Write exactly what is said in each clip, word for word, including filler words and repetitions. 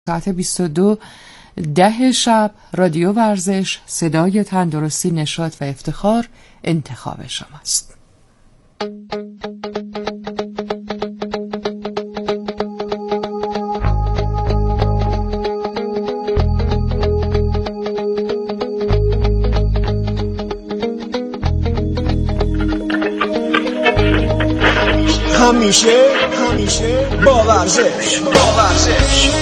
ساعت بیست و دو ده شب رادیو ورزش، صدای تندرستی، نشاط و افتخار انتخاب شماست. همیشه همیشه با ورزش با ورزش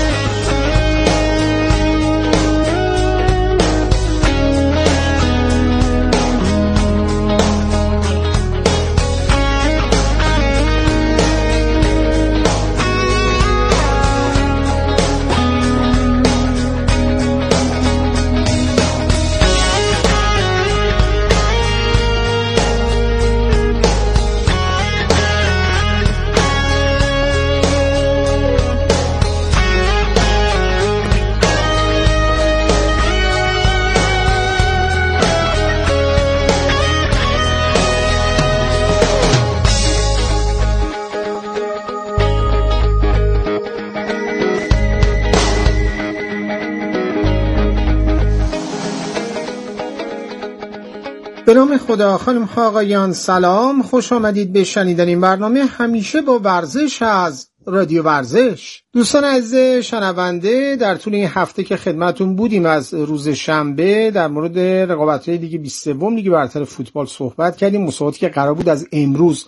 به نام خدا. خانم ها آقایان سلام، خوش آمدید به شنیدن این برنامه همیشه با ورزش از رادیو ورزش. دوستان عزیز شنونده، در طول این هفته که خدمتون بودیم از روز شنبه در مورد رقابت‌های لیگ بیست و سوم لیگ برتر فوتبال صحبت کردیم. مسابقاتی که قرار بود از امروز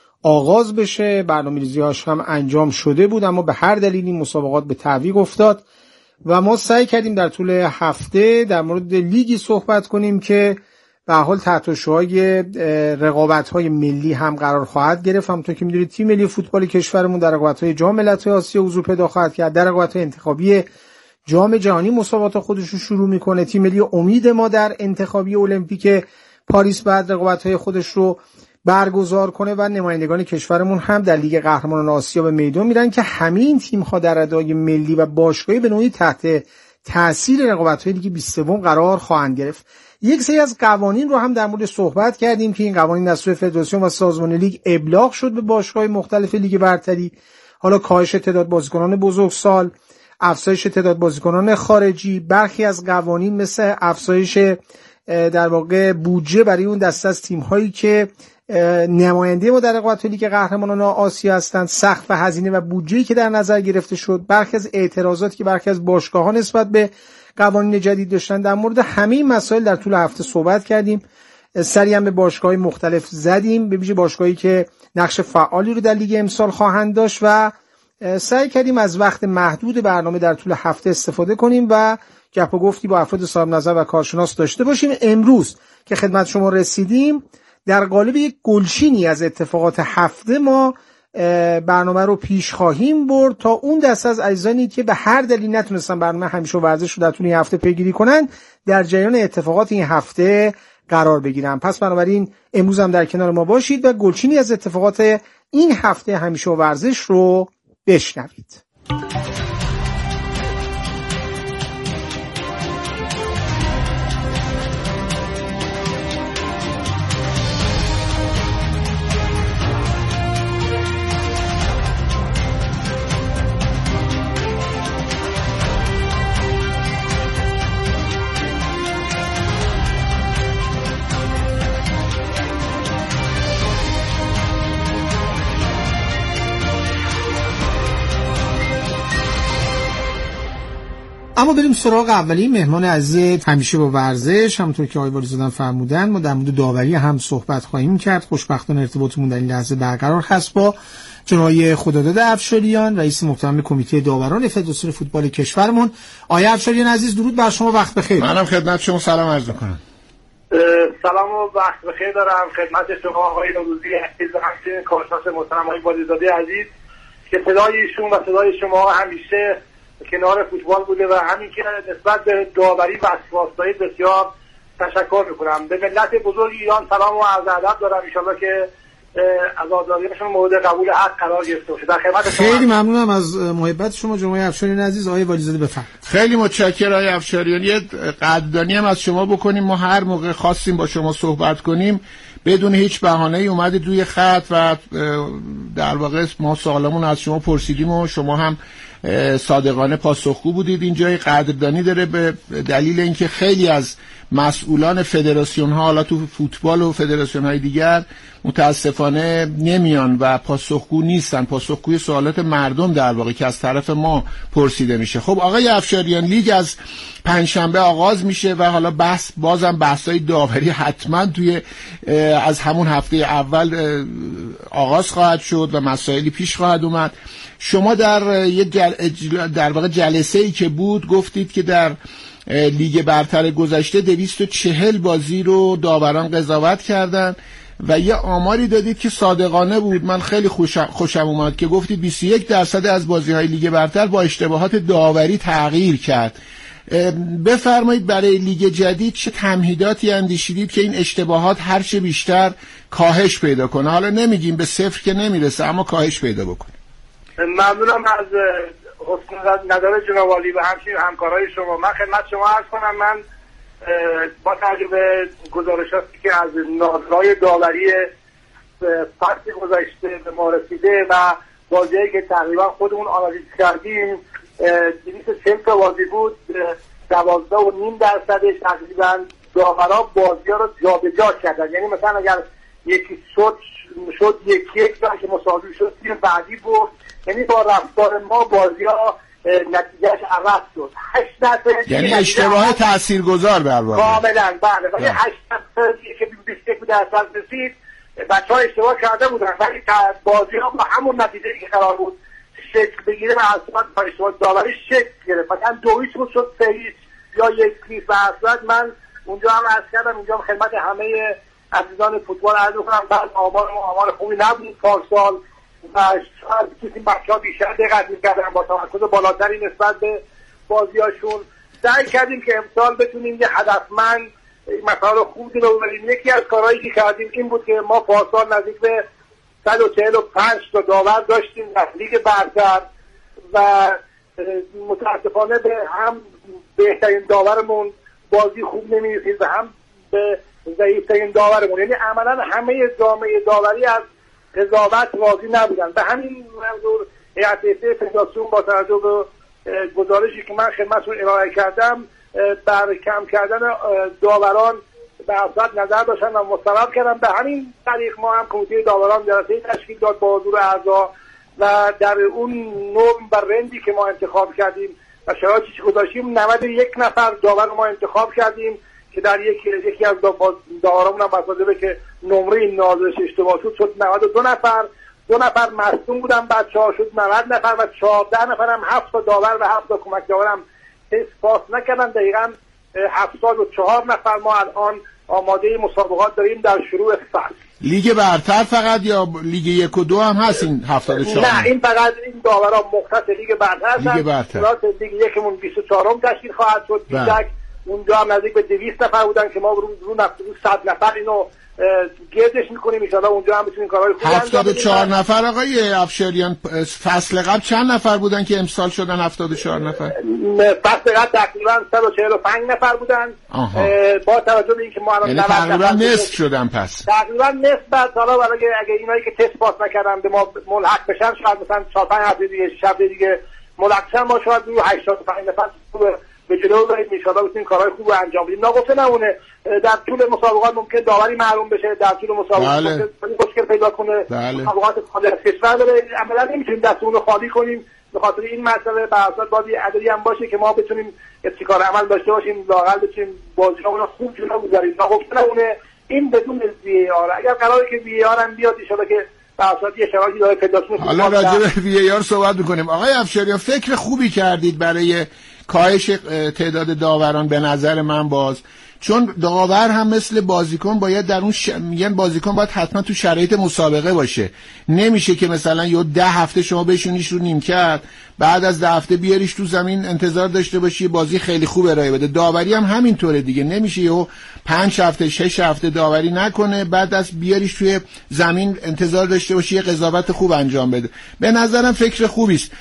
آغاز بشه، برنامه‌ریزی‌هاش هم انجام شده بود، اما به هر دلیلی مسابقات به تعویق افتاد و ما سعی کردیم در طول هفته در مورد لیگی صحبت کنیم که به حال تحت شعاع رقابت‌های ملی هم قرار خواهد گرفت. همونطور که می‌دونید تیم ملی فوتبال کشورمون در رقابت‌های جام ملت‌های آسیا حضور پیدا خواهد کرد. در رقابت‌های انتخابی جام جهانی مسابقات خودش رو شروع می‌کنه. تیم ملی امید ما در انتخابی المپیک پاریس بعد رقابت‌های خودش رو برگزار کنه و نمایندگان کشورمون هم در لیگ قهرمانان آسیا به میدان میرن که همین تیم‌ها در ردای ملی و باشگاهی به نوعی تحت تأثیر رقابت‌های لیگ بیست و سوم قرار خواهند گرفت. یک سری از قوانین رو هم در مورد صحبت کردیم که این قوانین از سوی فدراسیون و سازمان لیگ ابلاغ شد به باشگاه‌های مختلف لیگ برتری. حالا کاهش تعداد بازیکنان بزرگسال، افزایش تعداد بازیکنان خارجی، برخی از قوانین مثل افزایش در واقع بودجه برای اون دسته از تیم‌هایی که نماینده ما در رقابت لیگ قهرمانان آسیا هستند، سقف و هزینه و بودجه‌ای که در نظر گرفته شد، برخی از اعتراضاتی که برخی از باشگاه‌ها نسبت به قوانین جدید داشتن. در مورد همه این مسائل در طول هفته صحبت کردیم. سری هم به باشگاه‌های مختلف زدیم، به ویژه باشگاهایی که نقش فعالی رو در لیگ امسال خواهند داشت و سعی کردیم از وقت محدود برنامه در طول هفته استفاده کنیم و گپ و گفتی با افراد صاحب نظر و کارشناس داشته باشیم. امروز که خدمت شما رسیدیم در قالب یک گلچینی از اتفاقات هفته ما برنامه رو پیش خواهیم برد تا اون دسته از عزیزانی که به هر دلیل نتونستن برنامه همیشه ورزش رو در طول این هفته پیگیری کنن در جریان اتفاقات این هفته قرار بگیرن. پس بنابراین امروز هم در کنار ما باشید و گلچینی از اتفاقات این هفته همیشه ورزش رو بشنوید. اما بریم سراغ اولی مهمان عزیز همیشه با ورزش. همونطور که آقای والیزاده فرمودن ما در مورد داوری هم صحبت خواهیم کرد. خوشبختانه ارتباطمون در این لحظه برقرار هست با جناب خداداد افشاریان، رئیس محترم کمیته داوران فدراسیون فوتبال کشورمون. آقای افشاریان عزیز درود بر شما، وقت بخیر. منم خدمت شما سلام عرض می‌کنم. سلام و وقت بخیر دارم خدمت شما آقای نوروزی عزیز و همچنین کارشناس محترم آقای والیزاده عزیز که صدای ایشون و صدای شما همیشه کنار فوتبال بوده و همین که نسبت به داوری و اسپاس‌های بسیار تشکر میکنم. به ملت بزرگ ایران سلام و عرض ادب دارم. ان شاءالله که آزادیشون مورد قبول حق قرار گرفته باشه. در خدمت شما. خیلی ممنونم از محبت شما جناب افشاریان عزیز. آقای والیزاده بفرمایید. خیلی متشکرم آقای افشاریان. یه قدردانی هم از شما بکنیم. ما هر موقع خواستیم با شما صحبت کنیم بدون هیچ بهانه‌ای اومدید روی خط و در واقع ما سوالمون از شما پرسیدیم و شما هم صادقانه پاسخگو بودید. اینجای قدردانی داره به دلیل اینکه خیلی از مسئولان فدراسیون ها حالا تو فوتبال و فدراسیون های دیگر متاسفانه نمیان و پاسخگو نیستن، پاسخگوی سوالات مردم در واقع که از طرف ما پرسیده میشه. خب آقای افشاریان، لیگ از پنجشنبه آغاز میشه و حالا بحث بازم بحثای داوری حتما توی از همون هفته اول آغاز خواهد شد و مسائلی پیش خواهد اومد. شما در یه جل... در واقع جلسه ای که بود گفتید که در لیگ برتر گذشته دویست و چهل بازی رو داوران قضاوت کردن و یه آماری دادید که صادقانه بود. من خیلی خوشم, خوشم اومد که گفتید بیست و یک درصد از بازی‌های لیگ برتر با اشتباهات داوری تغییر کرد. بفرمایید برای لیگ جدید چه تمهیداتی اندیشیدید که این اشتباهات هرچه بیشتر کاهش پیدا کنه؟ حالا نمیگیم به صفر که نمیرسه، اما کاهش پیدا بکنه. ممنونم از حسن نظر جناب عالی و همچنین همکارای شما. من خدمت شما عرض کنم، من با توجه به گزارشاتی که از ناظرای داوری فصل گذشته به ما رسیده و بازیایی که تقریبا خودمون آنالیز کردیم، دویست و چهل تا بازی بود، دوازده و نیم درصدش تقریبا داورا بازی‌ها رو جابجا کردن. یعنی مثلا اگر یکی شد شد یکی یک که مساوی شد، تیم بعدی بود. یعنی با رفتار ما بازی‌ها نتیجهش عوض شد. هشت درصد یعنی اشتباه تاثیرگذار در واقع. کاملا بله. ولی هشت درصد که بیست و یک درصد رسید، بچه‌ها اشتباه کرده بودن ولی بازی‌ها با همون نتیجه‌ای که قرار بود شکل بگیره و اصلا با اشتباه داوری شکل گرفت. مثلا دو هیچ بود شد سه هیچ یا یک هیچ. و اصلا من اونجا هم عرض کردم، اونجا هم خدمت همه عزیزان فوتبال عرض کنم، بعد آمار ما آمار خوبی نبود پارسال و شاید کسی بچه‌ها بیشتر دقت می‌کردن با تمرکز بالاتری نسبت به بازیاشون. سعی کردیم که امسال بتونیم یه هدفمند مثلا خوب رو ببریم. یکی از کارهایی که کردیم این بود که ما پارسال نزدیک به صد و چهل و پنج تا داور داشتیم در لیگ برتر و متاسفانه به هم بهترین داورمون بازی خوب نمی‌رسید و هم به ضعیف‌ترین داورمون. یعنی عملاً همه جامعه داوری از قضاوت راضی نبودن. به همین منظور هیئت فدراسیون با توجه به گزارشی که من خدمتتون ارائه کردم بر کم کردن داوران به اصالت نظر داشتن و مستند کردن. به همین طریق ما هم کمیته داوران جلسه تشکیل داد با حضور اعضا و در اون نرم و رندی که ما انتخاب کردیم و شرایطی که گذاشتیم نود و یک نفر داور ما انتخاب کردیم که در یک یکی از داورامون هم بسازه که نمره نازش اشتباه شد شد نود و دو نفر. دو نفر مصدوم بودن، بچه‌ها شد نود نفر و چهارده نفر هم هفت تا داور و هفت تا کمک داور هم تست پاس نکردن. دقیقاً هفتاد و چهار نفر ما الان آماده مسابقات داریم در شروع فصل. لیگ برتر فقط یا لیگ یک و دو هم هست این هفتاد و چهار؟ نه، این فقط این داوران مختص لیگ برتر هستن. لیگ برتر. لیگ یکمون بیست و چهارم تشکیل خواهد شد. بیشک اونجا هم نزدیک به دویست نفر بودن که ما رو رو صد نفر اینو گردش میکنیم. ان شاءالله اونجا هم بتونیم کارهای خوبی انجام بدیم. هفتاد و چهار نفر آقای افشاریان، فصل قبل چند نفر بودن که امسال شدن هفتاد و چهار نفر؟ فصل قبل تقریبا صد و چهل و پنج نفر بودن. با توجه به اینکه ما الان یعنی تقریبا نصف شدن. پس تقریبا نصف. بعد حالا برای اگه اینایی که تست پاس نکردن به ما ملحق بشن، شاید مثلا چهار پنج هفته دیگه شب دیگه ملحق شدن، ما شاید رو هشتاد و پنج نفر به جلو بریم ان شاءالله بتونیم کارهای خوب انجام بدیم. ناگفته نمونه در طول مسابقات ممکن داوری محروم بشه، در طول مسابقات ممکن مشکل پیدا کنه. مسابقات خارج از کشور داره، عملا نمیتونیم دستمون رو خالی کنیم. به خاطر این مسئله به اساس باید عددی هم باشه که ما بتونیم ابتکار عمل داشته باشیم، لااقل بتونیم بازی‌ها رو خوب جلو ببریم. ناگفته نمونه این بدون وی آر. اگر قراره که وی آر هم بیاد ان شاءالله که به اساس یه شرایطی داره فدراسیون. حالا راجع به وی آر صحبت می‌کنیم. آقای افشاریان، فکر خوبی کردید برای کاهش تعداد داوران به نظر من، باز چون داور هم مثل بازیکن باید در اون ش... میگن بازیکن باید حتما تو شرایط مسابقه باشه. نمیشه که مثلا یه ده هفته شما بشونیش رو نیمکت، بعد از ده هفته بیاریش تو زمین انتظار داشته باشی بازی خیلی خوب ارائه بده. داوری هم همینطوره دیگه، نمیشه یهو پنج هفته شش هفته داوری نکنه بعد از بیاریش توی زمین انتظار داشته باشی یه قضاوت خوب انجام بده. به نظرم فکر خوبی است.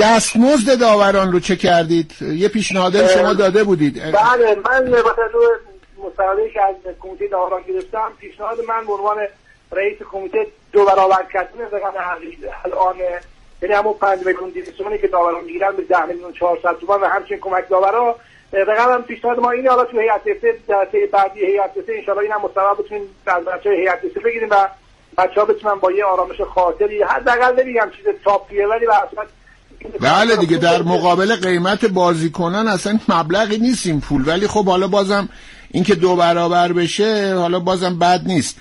دستمزد داوران رو چه کردید؟ یه پیشنهاد شما داده بودید. بله، من مثلا مصاحبه‌ای که از کمیته داوران گرفتم، پیشنهاد من به عنوان رئیس کمیته دو برابر کردن رقم الان یعنی همون پنج میلیون دیویسیونی که داوران میگیرن به ده میلیون چهارصد تومان و همچنین کمک داورا. رقم پیشنهاد ما اینه، حالا تو هیئت سه جلسه بعدی هیئت سه ان شاءالله اینم مستقر بتونیم از بچه‌های هیئت سه بگیریم و بچه‌ها بتونن با یه آرامش خاطری، حداقل نمیگم چیز تاپیه، ولی به اصل بله دیگه در مقابل قیمت بازیکنان اصلا مبلغی نیست این پول، ولی خب حالا بازم اینکه دو برابر بشه حالا بازم بد نیست.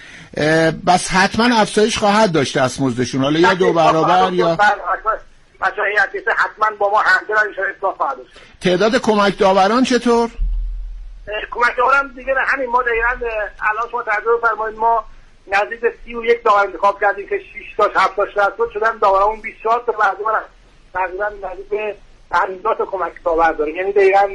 بس حتما افزایش خواهد داشت دستمزدشون، حالا یا دو برابر یا بچه هیئت سه حتما با ما همدل ان شاءالله اصلاح خواهد شد. تعداد کمک داوران چطور؟ کمک داوران دیگه همین ما دقیقاً الان شما توجه بفرمایید ما نزدیک سی و یک داور انتخاب کردیم که شش تا هفت تا شصت شدن، داورامون بیست و چهار تا بعضی ما تقریبا نزدیک به پنجاه تا کمک داور داریم، یعنی دقیقاً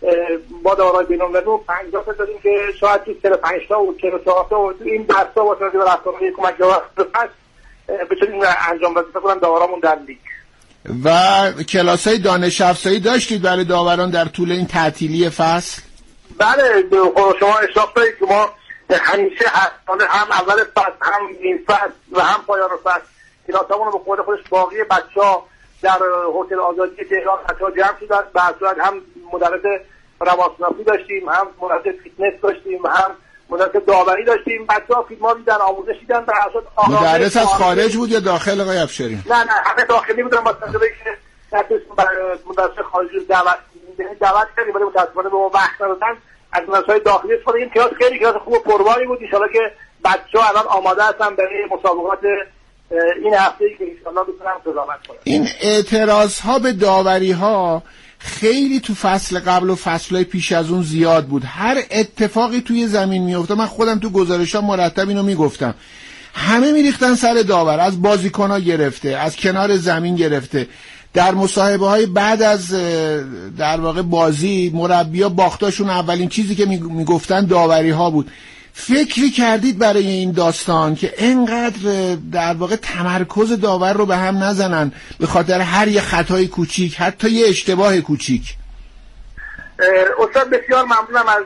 با داورای بین‌المللی پنجاه تا داریم که شاید تو چهل و پنج تا و چهل و چهار تا و این درس‌ها با توجه به رفتارهای کمک داور پس بتونیم انجام بدیم. فکر کنم داورامون در لیگ و کلاس‌های دانش افزایی داشتید برای داوران در طول این تعطیلی فصل؟ بله شما اشراف دارید که ما همیشه هم اول فصل هم این فصل و هم پایان فصل کلاسامون رو به خود خودش باقی بچه‌ها در هتل آزادی تهران بچه‌ها جمع شدن، به صورت هم مدرس روانشناسی داشتیم، هم مدرس فیتنس داشتیم، هم مدرس داوری داشتیم، بچه‌ها فیلم‌ها دیدن، آموزش دیدن. در اصل مدرس از خارج بود یا داخل آقای افشاریان؟ نه نه همه داخلی بودن، با تجربه که مدرس خارجی رو دعوت دعوت کردیم ولی متأسفانه به ما وقت ندادن، از مدرسه‌های داخلی استفاده کردیم. کلاس خیلی کلاس خوب و پرباری بود، ان شاءالله که بچه‌ها الان آماده هستن برای مسابقات این هفته‌ای که ان شاءالله بتونن قضاوت کنن. این اعتراض‌ها به داوری‌ها خیلی تو فصل قبل و فصل‌های پیش از اون زیاد بود. هر اتفاقی توی زمین میفته، من خودم تو گزارش‌ها مرتب اینو میگفتم، همه میریختن سر داور، از بازیکن‌ها گرفته، از کنار زمین گرفته. در مصاحبه‌های بعد از در واقع بازی مربی‌ها باختاشون اولین چیزی که میگفتن داوری‌ها بود. فکری کردید برای این داستان که اینقدر در واقع تمرکز داور رو به هم نزنن به خاطر هر یه خطای کوچیک، حتی یه اشتباه کوچیک؟ استاد بسیار ممنونم از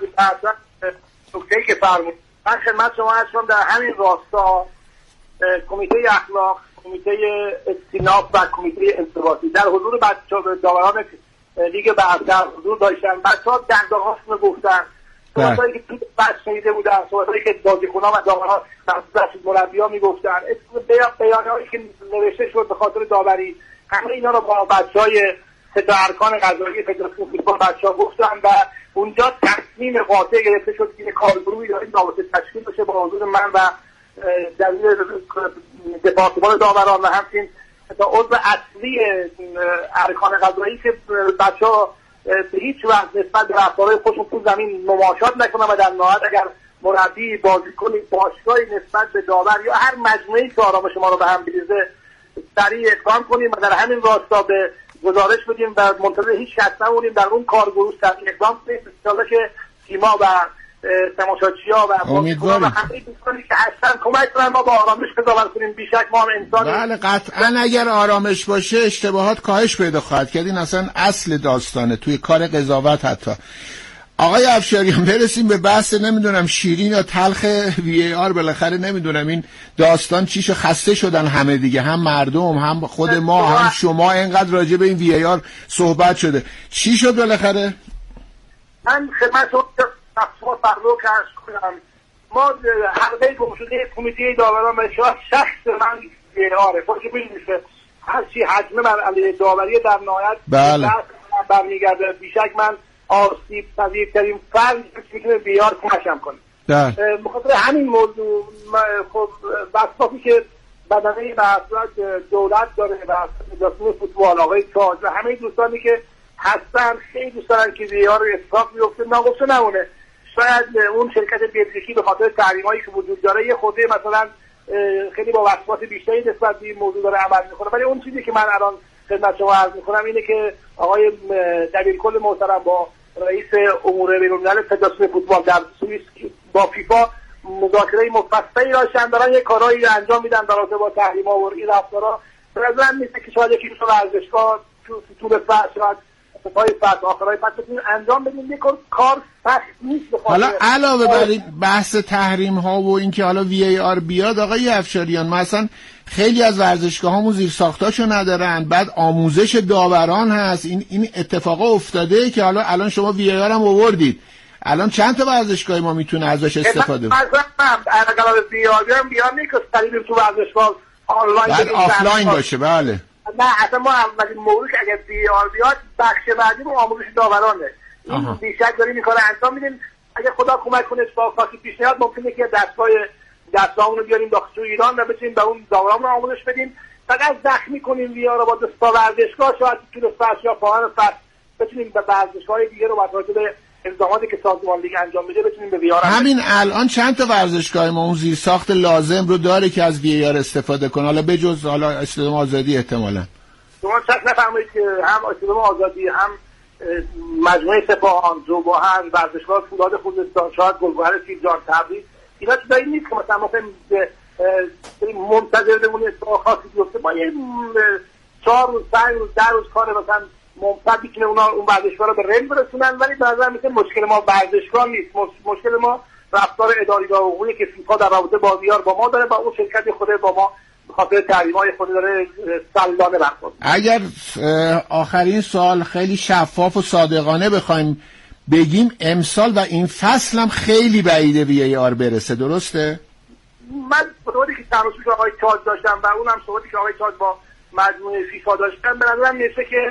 نکته‌ای که فرمودید. من خدمت شما هستم در همین راستا کمیته اخلاق، کمیته استیناف و کمیته انضباطی در حضور بچه‌ها داوران لیگ برتر حضور داشتن. بچه‌ها دغدغه‌هاشون رو گفتن، صحبتایی که تو بحث شنیده بودن، صحبتایی که بازیکن‌ها و داورها در مربی‌ها میگفتن، بیانیه‌هایی که نوشته شد به خاطر داوری، همه اینا رو با بچه‌های سه تا ارکان قضایی فدراسیون فوتبال بچه‌ها گفتن و اونجا تصمیم قاطع گرفته شد که کارگروهی داریم رابطه تشکیل بشه با حضور من و دبیر دپارتمان داوران و همچنین تا عضو اصلی ارکان قضایی که بچه‌ها به هیچ وجه نسبت به رفتارهای خودشون تو زمین مماشات نکنن و در نهایت اگر مربی، بازیکنی، باشگاهی نسبت به داور یا هر مجموعه‌ای که آرامش ما رو به هم بریزه سریع اقدام کنیم و در همین راستا به گزارش بدیم و منتظر هیچ کس نمونیم، در اون کارگروه سریع اقدام کنیم انشالله که تیم‌ها و تماشاچی‌ها و بازیکن‌ها و همه دوستانی که هستن کمک کنن ما با آرامش قضاوت کنیم. بیشک ما هم انسان بله قطعاً اگر آرامش باشه اشتباهات کاهش پیدا خواهد کرد. این اصلا اصل داستانه توی کار قضاوت. حتی آقای افشاریان برسیم به بحث نمیدونم شیرین یا تلخ وی ای آر، بالاخره نمیدونم این داستان چیشو خسته شدن همه دیگه، هم مردم هم خود ما هم شما، اینقدر راجع به این وی ای آر صحبت شده. چی شد بالاخره؟ من خدمت شما فرلو کارش کنم، ما حلقه گمشده کمیته داوران و شخص من وی ای آره باشه بینیشه هرچی حجمه من علیه داوری در نهایت بله برمیگرده. بیشک من آسیب پذیرترین فرد میتونه وی ای آر کمکم کنه. بخاطر همین موضوع خب بساطی که بدنه به دولت داره و فدراسیون فوتبال آقای تاج و همه دوستانی که هستن خیلی دوست دارن که وی ای آر رو اتفاق بیفته، ناگفته نمونه. شاید اون شرکت بلژیکی به خاطر تحریمایی که وجود داره یه خورده مثلا خیلی با وسواس بیشتری نسبت به این موضوع داره عمل میکنه، ولی اون چیزی که من الان خدمت شما عرض میکنم اینه که آقای دبیرکل محترم با رئیس امور بین‌الملل فدراسیون فوتبال در سوئیس با فیفا مذاکره مفصلی داشتن، دارن یه کارهایی انجام میدن در رابطه با تحریم‌ها و این رفتارها. به نظر میاد که شاید یکی دو ورزشگاه تو طول فصل شاید وسطای فصل آخرای فصل بتونیم انجام بدیم. یک کار سخت نیست. حالا علاوه بر این بحث تحریم ها و اینکه حالا وی ای آر بیاد آقای افشاریان، مثلا خیلی از ورزشگاهامون زیر ساختاشو ندارن، بعد آموزش داوران هست، این این اتفاقا افتاده که حالا الان شما وی ای آر هم آوردید، الان چند تا ورزشگاه ما میتونه ازش استفاده کنه؟ مثلا اگر وی آر بیام بیام میگم تو ورزشگاه آنلاین بعد آفلاین باشه. بله نه اصلا ما اولین موضوع که اگر وی آر بیاد بخش بعدی ما آموزش داورانه. این بیشتر داریم این کار انجام میدیم. اگر خدا کمک کنه اتفاقاتی پیش نیاد ممکنه که دستگاه دستامون رو بیاریم داخل ایران و بتونیم به اون داوران رو آموزش بدیم. فقط زخمی کنیم وی آر رو با دستا ورزشگاه، شاید طول فصل یا پایان فصل بتونیم به ورزشگاه دیگه رو با توجه به الزاماتی که سازمان لیگ انجام میده بتونیم به وی آر. همین الان چند تا ورزشگاه ما اون زیرساخت لازم رو داره که از وی ای آر استفاده کنه، حالا بجز حالا استادیوم آزادی احتمالاً؟ شما شک نفرمایید که هم استادیوم آزادی، هم مجموعه سپاهان، ذوب‌آهن، ورزشگاه فولاد خوزستان، شاید گلگهر سیرجان، تبریز، اینا چیزایی نیست که مثلا ما منتظر بمونیم اتفاق خاصی بیفته. ما یه چهار روز، پنج روز، ده روز کار مثلا ممتد میتونه اونا اون ورزشگاه رو به رنگ برسونن، ولی به نظر میاد مشکل ما ورزشگاه نیست، مشکل ما رفتار اداری و حقوقی که فیفا در رابطه با وی آر با ما داره، با اون شرکت خود با ما خاطر تحریم‌های خود داره سلانه برخورد. اگر آخرین سوال خیلی شفاف و صادقانه بخوایم بگیم، امسال و این فصل هم خیلی بعیده وی ای آر برسه، درسته؟ من صحبتی که تناسوش آقای تاج داشتم و اونم صحبتی که آقای تاج با مجموعه فیفا داشتم، به نظرم میرسه که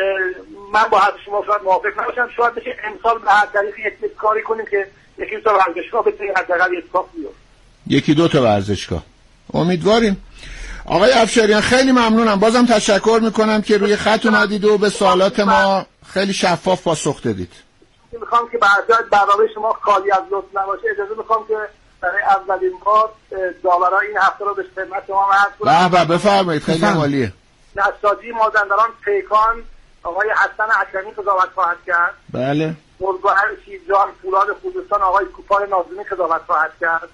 من با حرف شما شاید موافق نباشم، شاید بشه امسال به هر طریقی یک کاری کنیم که یکی دو تا ورزشگاه بتونه حداقل اتفاق بیفته. یکی دو تا ورزشگاه امیدواریم. آقای افشاریان خیلی ممنونم، بازم تشکر میکنم که روی خط اومدید و به سوالات ما خیلی شفاف پاسخ دادید. میخوام که بعد برنامه شما خالی از لطف نباشه، اجازه میخوام که برای اولین بار داورای این هفته رو به خدمت شما عرض کنم. به به بفرمایید، خیلی عالیه. نساجی مازندران پیکان آقای حسن حکمی قضاوت خواهد کرد. بله. گلگهر شیرجان فولاد خوزستان آقای کوپال نازمی قضاوت خواهد کرد.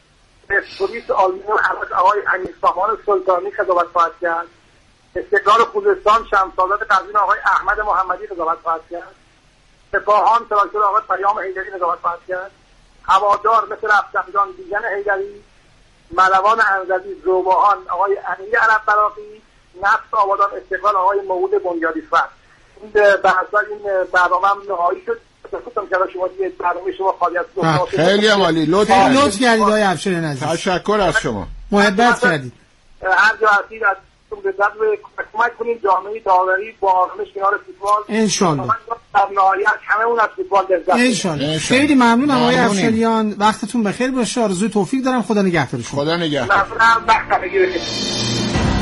پلیس آلومیون حراج آقای امیرسامان سلطانی قضاوت خواهد کرد. استقلال خوزستان شمس‌آزاد قزوین آقای احمد محمدی قضاوت خواهد کرد. سپاهان تراکتور آقای پیام حیدری قضاوت خواهد کرد. هوادار مثل رفسنجان دیگن حیدری. ملوان انزلی ذوب‌آهن آقای امیر عرب براقی. نفس آبادان استقلال آقای موعود بنیادی‌فر. این بحثا این برنامه هم نهایی شد. گفتم که شما دیگه برنامه شما خالی از لطف. خیلی عالی، لطف لطف کردید آقای افشاریان عزیز. تشکر از شما. محبت کردید. هر جا هستید از کمک کنیم جامعه داوری با آرامش کنار فوتبال ان شاء الله. در نهایت هممون از فوتبال لذت ببریم ان شاء الله. خیلی ممنونم آقای افشاریان، وقتتون بخیر باشه، آرزوی توفیق دارم، خدا نگهدارتون. خدا نگهدار. ممنونم، وقت بگیرید.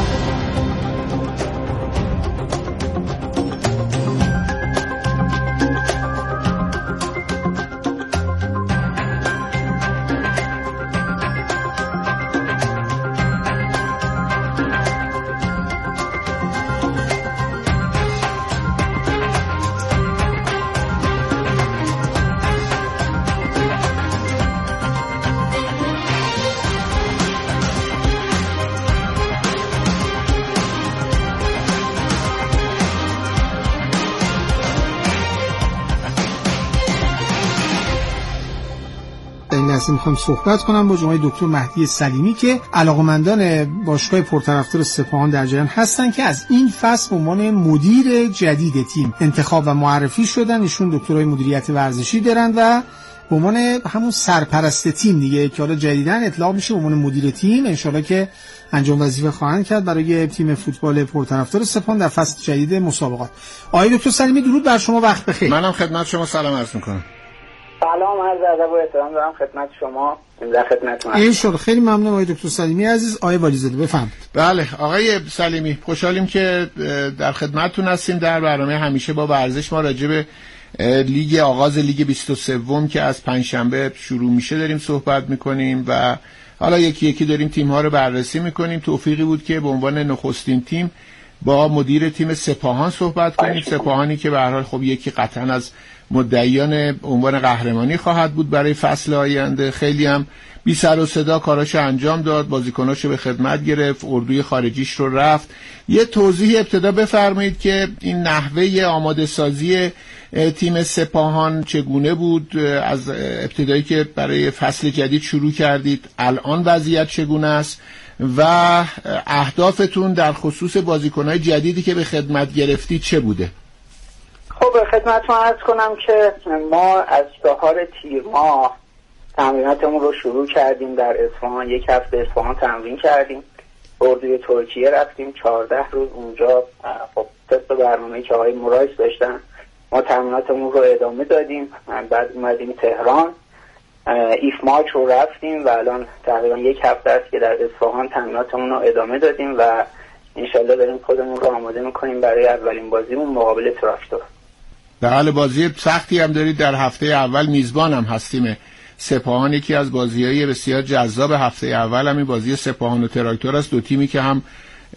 میخوام صحبت کنم با جناب دکتر مهدی سلیمی که علاقمندان باشگاه پرطرفدار سپاهان در جریان هستن که از این فصل به عنوان مدیر جدید تیم انتخاب و معرفی شدن. ایشون دکترای مدیریت ورزشی دارن و به عنوان همون سرپرست تیم دیگه که حالا جدیدن اطلاق میشه به عنوان مدیر تیم، انشالله که انجام وظیفه خواهند کرد برای تیم فوتبال پرطرفدار سپاهان در فصل جدید مسابقات. آقای دکتر سلیمی درود بر شما، وقت بخیر. منم خدمت شما سلام عرض میکنم. سلام، عرض ادب و احترام دارم خدمت شما. در خدمتتون ان شاء الله. خیلی ممنون آقای دکتر سلیمی عزیز. آقای والیزاده بفرمایید. بله آقای سلیمی، خوشحالیم که در خدمتتون هستیم. در برنامه همیشه با ورزش ما راجع به لیگ آغاز لیگ بیست و سه که از پنجشنبه شروع میشه داریم صحبت میکنیم و حالا یکی یکی داریم تیم ها رو بررسی میکنیم. توفیقی بود که به عنوان نخستین تیم با مدیر تیم سپاهان صحبت کنیم. سپاهانی که به هر حال خب یکی قطعا از مدعیان عنوان قهرمانی خواهد بود برای فصل آینده. خیلی هم بی سر و صدا کاراشو انجام داد، بازیکناشو به خدمت گرفت، اردوی خارجیش رو رفت. یه توضیح ابتدا بفرمایید که این نحوه آماده سازی تیم سپاهان چگونه بود از ابتدایی که برای فصل جدید شروع کردید، الان وضعیت چگونه است و اهدافتون در خصوص بازیکن‌های جدیدی که به خدمت گرفتید چه بوده؟ خب خدمتتون عرض کنم که ما از چهار تیر ماه تمریناتمون رو شروع کردیم در اصفهان. یک هفته اصفهان تمرین کردیم، اردوی ترکیه رفتیم چهارده روز اونجا. خب طبق برنامه‌ای که آقای مرایس داشتن ما تمریناتمون رو ادامه دادیم. بعد اومدیم تهران، ایف مارچ رو رفتیم و الان تقریبا یک هفته است که در اصفهان تمریناتمون رو ادامه دادیم و انشالله داریم خودمون رو آماده میکنیم برای اولین بازیمون مقابل تراکتور. بله، بازی سختی هم دارید. در هفته اول میزبان هم هستیم سپاهان. یکی از بازی‌های بسیار جذاب هفته اول همین بازی سپاهان و تراکتور است. دو تیمی که هم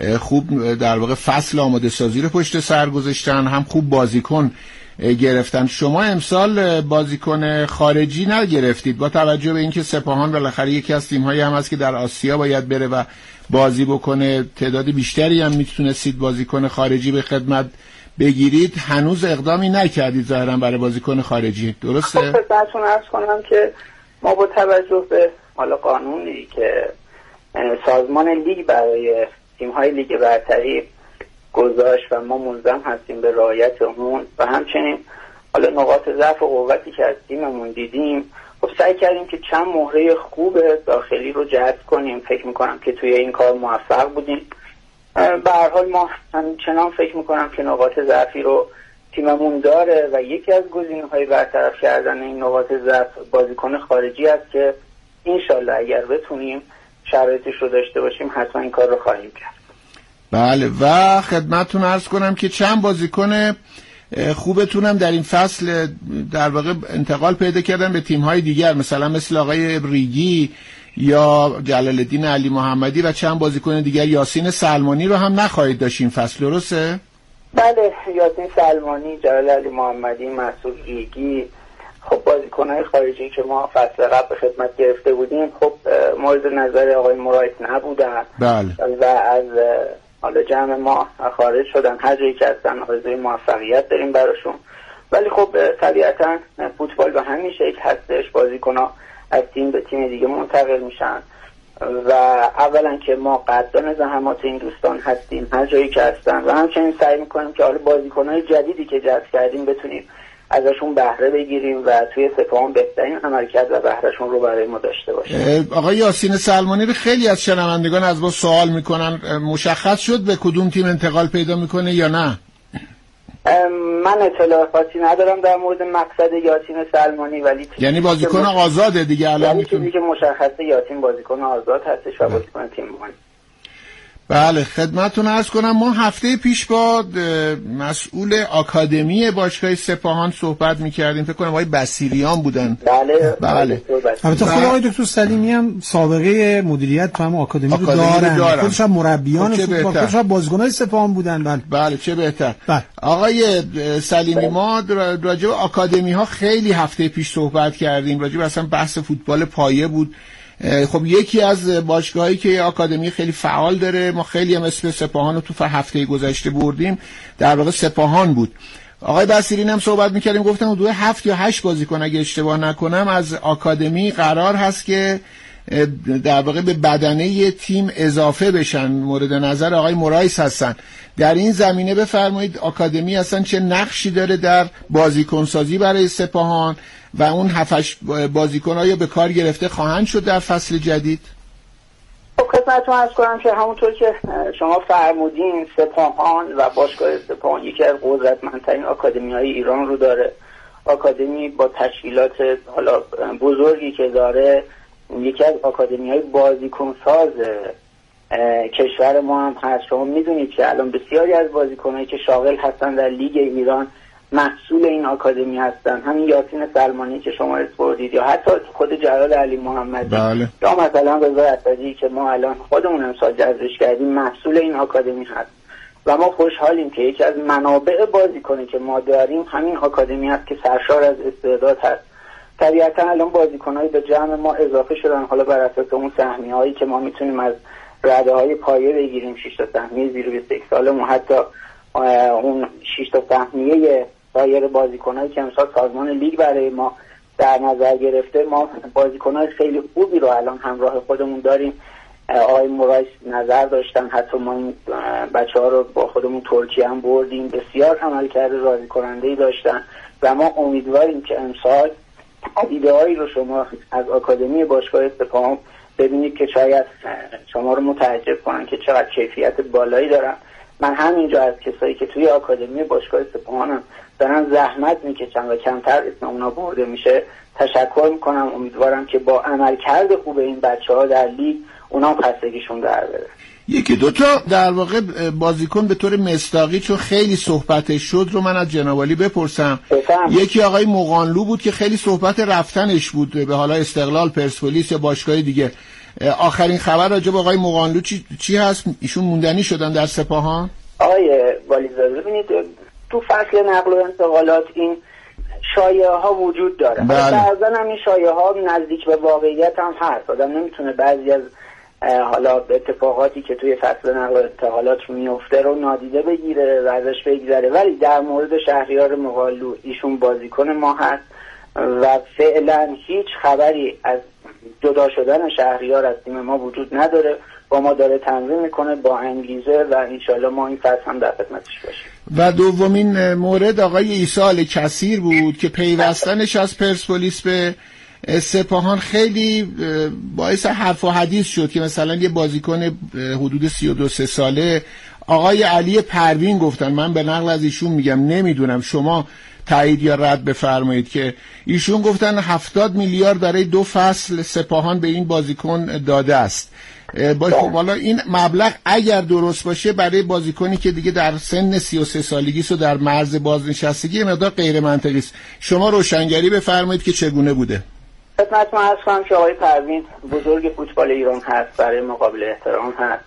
خوب در واقع فصل آماده سازی رو پشت سر گذاشتن، هم خوب بازیکن گرفتن. شما امسال بازیکن خارجی نگرفتید با توجه به اینکه سپاهان بالاخره یکی از تیم‌هایی هم هست که در آسیا باید بره و بازی بکنه. تعداد بیشتری هم میتونستید بازیکن خارجی به خدمت بگیرید، هنوز اقدامی نکردید ظاهرا برای بازیکن خارجی، درسته؟ خب خدمتتون عرض کنم که ما با توجه به حالا قانونی که سازمان لیگ برای تیم‌های لیگ برتری گذاشت و ما ملزم هستیم به رعایت اون و همچنین حالا نقاط ضعف و قوتی که از تیممون دیدیم، خب سعی کردیم که چند مهره خوب داخلی رو جذب کنیم. فکر میکنم که توی این کار موفق بودیم. به هر حال ما همچنان فکر میکنم که نقاط ضعفی رو تیممون داره و یکی از گزینه‌های برطرف کردن این نقاط ضعف بازیکن خارجی است که انشالله اگر بتونیم شرایطش رو داشته باشیم حتما این کار رو خواهیم کرد. بله، و خدمتتون عرض کنم که چند بازیکن خوبتونم در این فصل در واقع انتقال پیدا کردن به تیم‌های دیگر، مثلا مثل آقای ریگی یا جلال الدین علی محمدی و چند بازیکن دیگر. یاسین سلمانی رو هم نخواهید داشت این فصل، درسته؟ بله، یاسین سلمانی، جلال علی محمدی، مسعود ریگی، خب بازیکن‌های خارجی که ما فصل قبل به خدمت گرفته بودیم خب مورد نظر آقای مرایس نبودن. بله. و از حالا جمع ما خارج شدن. هر جایی که هستن آرزوی موفقیت داریم براشون، ولی خب طبیعتا فوتبال به همین شکل هستش، بازیکن‌ها از تیم به تیم دیگه منتقل میشن و اولا که ما قدردان زحمات این دوستان هستیم هر جایی که هستن و همچنین سعی میکنیم که حالا بازیکن‌های جدیدی که جذب کردیم بتونیم ازشون بهره بگیریم و توی سپاهان بهترین عملکرد و بهرهشون رو برای ما داشته باشیم. آقای یاسین سلمانی رو خیلی از شنوندگان از ما سوال میکنن، مشخص شد به کدوم تیم انتقال پیدا میکنه یا نه؟ من اطلاعاتی ندارم در مورد مقصد یاسین سلمانی، ولی یعنی بازیکن مش... آزاده دیگه الان میتونه چیزی که مشخصه یاسین بازیکن آزاد هستش و بازیکن تیم ما. بله، خدمتتون عرض کنم ما هفته پیش با مسئول آکادمی باشگاه سپاهان صحبت می‌کردیم، فکر کنم آقای بصیریان بودن. بله بله. البته خود آقای دکتر سلیمی هم سابقه مدیریت تو هم آکادمی رو دارن، دارن. خودش هم مربیان فوتبال، خودش هم بازیکن‌های سپاهان بودن. بله بله، چه بهتر. بله. آقای سلیمی ما راجع به آکادمی‌ها خیلی هفته پیش صحبت کردیم، راجع به اصلا بحث فوتبال پایه بود. خب یکی از باشگاهایی که آکادمی خیلی فعال داره، ما خیلی هم اسم سپاهان رو تو هفته گذشته بردیم، در واقع سپاهان بود. آقای بصیرین هم صحبت میکردیم، گفتم حدود هفت یا هشت بازیکن اگه اشتباه نکنم از آکادمی قرار هست که در واقع به بدنه تیم اضافه بشن. مورد نظر آقای مرایس هستن. در این زمینه بفرمایید آکادمی اصلا چه نقشی داره در بازیکنسازی برای سپاهان و اون هفتش بازیکن آیا به کار گرفته خواهند شد در فصل جدید؟ خب خدمتتون عرض کنم که همونطور که شما فرمودین سپاهان و باشگاه سپاهان یکی از قدرتمندترین آکادمی‌های ایران رو داره. آکادمی با تشکیلات حالا بزرگی که داره یکی از آکادمی‌های بازیکنساز کشور ما هم هست. شما میدونید که الان بسیاری از بازیکنایی که شاغل هستن در لیگ ایران محصول این آکادمی هستن. همین یاسین سلمانی که شما اسپوردید یا حتی خود جلال علی محمدی بله. یا مثلا رضا اسدی که ما الان خودمون امسال جذبش کردیم محصول این آکادمی هست و ما خوشحالیم که یکی از منابع بازیکنی که ما داریم همین آکادمی است که سرشار از استعداد هست. طبیعتا الان بازیکنایی به جمع ما اضافه شدن، حالا بر اساس اون سهمیه‌هایی که ما میتونیم از رده‌های پایه بگیریم، شش تا سهمیه زیر بیست و یک سالمون، حتی اون شش تا سهمیه دایر بازیکنایی که امسال سازمان لیگ برای ما در نظر گرفته. ما بازیکنای خیلی خوبی رو الان همراه خودمون داریم. آقای مرایس نظر داشتن، حتی ما این بچه‌ها رو با خودمون ترکیه هم بردیم، بسیار عملکرد راضی کننده‌ای داشتن و ما امیدواریم که امسال ایده‌هایی رو شما از آکادمی باشگاه سپاهان ببینید که شاید شما رو متعجب کنن که چقدر کیفیت بالایی دارن. من همینجا از کسایی که توی آکادمی باشگاه سپاهان دارن زحمت میکشن و کمتر اسم اونا برده میشه تشکر میکنم. امیدوارم که با عملکرد خوب این بچه‌ها در لیگ اونا خستگیشون در بره. یکی دو تا در واقع بازیکن به طور مصداقی چون خیلی صحبتش شد رو من از جناب عالی بپرسم. بفهم. یکی آقای مغانلو بود که خیلی صحبت رفتنش بود به حالا استقلال، پرسپولیس یا باشگاه دیگه. آخرین خبر راجع به آقای مغانلو چی چی هست؟ ایشون موندنی شدن در سپاهان؟ آقای والیزاده ببینید تو فصل نقل و انتقالات این شایعه ها وجود داره. بعضا هم این شایعه ها نزدیک به واقعیت هم هست. آدم نمیتونه بعضی از حالا اتفاقاتی که توی فصل نقل و انتقالات میفته رو نادیده بگیره و ازش بگذره، ولی در مورد شهریار مغانلو ایشون بازیکن ما هست و فعلا هیچ خبری از جدا شدن شهریار از تیم ما وجود نداره. با ما داره تمرین میکنه با انگیزه و انشالله ما این فصل هم در خدمتش باشیم. و دومین مورد آقای عیسی الکثیر بود که پیوستنش از پرسپولیس به سپاهان خیلی باعث حرف و حدیث شد که مثلا یه بازیکن حدود سی و دو سه ساله آقای علی پروین گفتن، من به نقل از ایشون میگم، نمیدونم شما تایید یا رد بفرمایید، که ایشون گفتن هفتاد میلیارد برای دو فصل سپاهان به این بازیکن داده است. با خب حالا این مبلغ اگر درست باشه برای بازیکنی که دیگه در سن سی و سه سالگی است و در مرز بازنشستگی مقدار غیر منطقی است. شما روشنگری بفرمایید که چگونه بوده؟ خدمت من عرض کنم که آقای پروین بزرگ فوتبال ایران هست، برای مقابل احترام هست،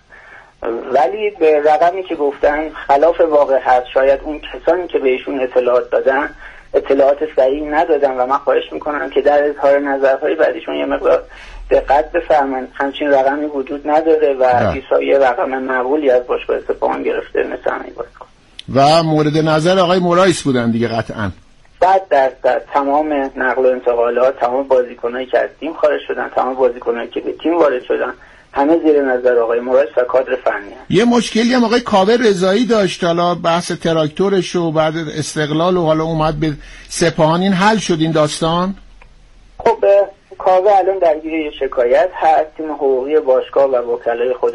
ولی به رقمی که گفتن خلاف واقع هست. شاید اون کسانی که بهشون اطلاعات دادن اطلاعات صحیح ندادن و من خواهش میکنم که در اظهار نظرهای بعدیشون یه مقدار دقت بفرمایید. همچین رقمی وجود نداره و عیسی یه رقم معقولی از باشگاه سپاهان گرفته مثل همین بازیکن. و مورد نظر آقای مرایس بودن دیگه قطعاً. صد درصد تمام نقل و انتقالات، تمام بازیکنایی که از تیم خارج شدن، تمام بازیکنایی که به تیم وارد شدن، همه زیر نظر آقای مرایس و کادر فنی هست. یه مشکلی هم آقای کاوه رضایی داشت، حالا بحث تراکتورش و بعد استقلال و حالا اومد به سپاهان، این حل شد این داستان؟ خب کاوه الان درگیر یه شکایت هست. تیم حقوقی باشگاه و وکلای خود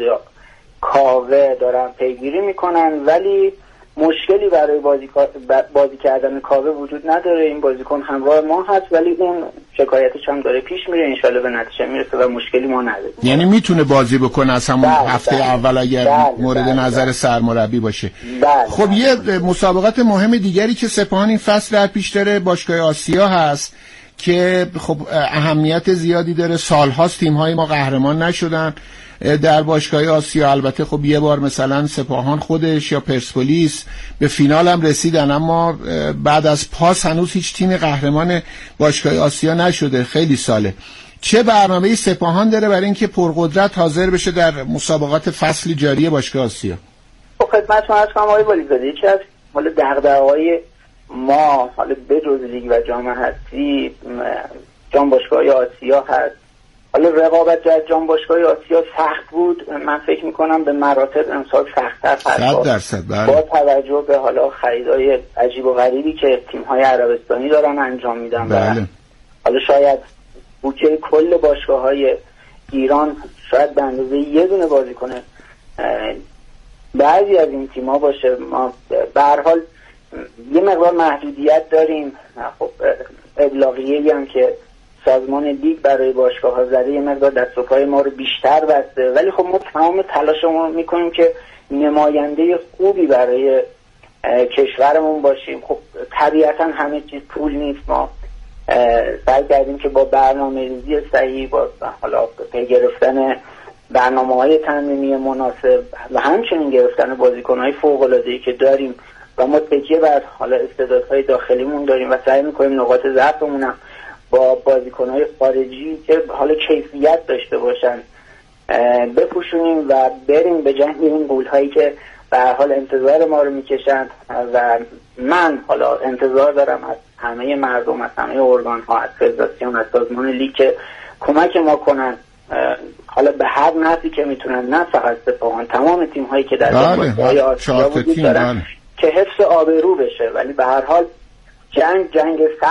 کاوه دارن پیگیری میکنن، ولی مشکلی برای بازی, بازی کردن کاوه وجود نداره. این بازیکن همراه ما هست ولی اون شکایتش هم داره پیش میره، انشالله به نتیجه میرسه و مشکلی ما نداره. یعنی میتونه بازی بکنه از همون بله هفته بله اول اگر بله مورد بله نظر بله سرمربی باشه. بله خب بله. یه مسابقات مهم دیگری که سپاهان این فصل در پیش داره باشگاه آسیا هست که خب اهمیت زیادی داره. سالهاست تیم‌های ما قهرمان نشدن در باشگاه آسیا. البته خب یه بار مثلا سپاهان خودش یا پرسپولیس به فینال هم رسیدن، اما بعد از پاس هنوز هیچ تیم قهرمان باشگاه آسیا نشده. خیلی ساله. چه برنامه‌ای سپاهان داره برای اینکه پرقدرت حاضر بشه در مسابقات فصل جاری باشگاه آسیا؟ خب خدمت شما هستم آقای والیزاده، یکی از مال دغدغه‌های ما حالا به جز لیگ و جام هستی جام باشگاه آسیا هست. حالا رقابت در جام باشگاه آسیا سخت بود، من فکر میکنم به مراتب امسال سخت‌تر صد درصد بله. با توجه به حالا خریدای عجیب و غریبی که تیم‌های عربستانی دارن انجام میدن بله. حالا شاید بودجه کل باشگاه‌های ایران شاید به اندازه یه دونه بازیکن بعضی از این تیم‌ها باشه. ما به هر حال یه مقدار محدودیت داریم. خب ابلاغیه‌ای هم که سازمان لیگ برای باشگاه‌ها زده یه مقدار دست و پای ما رو بیشتر بسته، ولی خب ما تمام تلاشمون رو میکنیم که نماینده خوبی برای کشورمون باشیم. خب طبیعتا همه چیز پول نیست. ما سعی کردیم که با برنامه‌ریزی صحیح، با حالا پی گرفتن برنامه‌های تمرینی مناسب و همچنین گرفتن بازیکن‌های فوق‌العاده‌ای که داریم و ما تکیه بر حالا استعدادهای داخلیمون داریم و سعی می‌کنیم نقاط ضعفمون هم با بازیکن‌های خارجی که حالا کیفیت داشته باشن بپوشونیم و بریم به جنگ این گول‌هایی که به هر حال انتظار ما رو میکشن و من حالا انتظار دارم از همه مردم، از همه ارگان‌ها، از فدراسیون، از سازمان لیگ که کمک ما کنن، حالا به هر نحوی که میتونن، نه فقط سپاهان، تمام تیم‌هایی که در جام‌های آسیا وجود دارن که حفظ آبرو بشه. ولی به هر حال جنگ جنگ